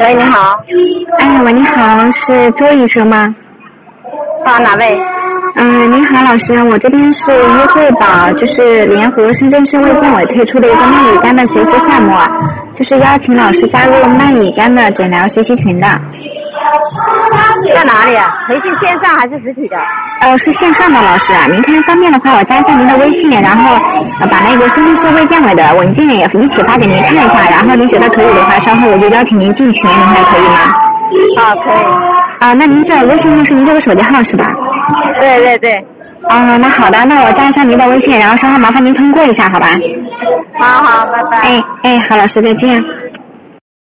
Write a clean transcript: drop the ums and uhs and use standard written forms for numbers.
喂，你好。 哎，喂，你好，是周医生吗？ 哪位？ 您好，老师，我这边是优惠宝，就是联合深圳市卫健委推出的一个慢乙肝的学习项目，就是邀请老师加入慢乙肝的诊疗学习群的。 在哪里啊？培训线上还是实体的？ 是线上的老师啊，您看方便的话，我加一下您的微信，然后把那个深圳市卫健委的文件也一起发给您看一下，然后您觉得可以的话，稍后我就邀请您进群，您还可以吗？ 可以。 那您这微信号是您这个手机号是吧？ 对对对。 那好的，那我加一下您的微信，然后稍后麻烦您通过一下，好吧？ 好，拜拜。 好，老师再见。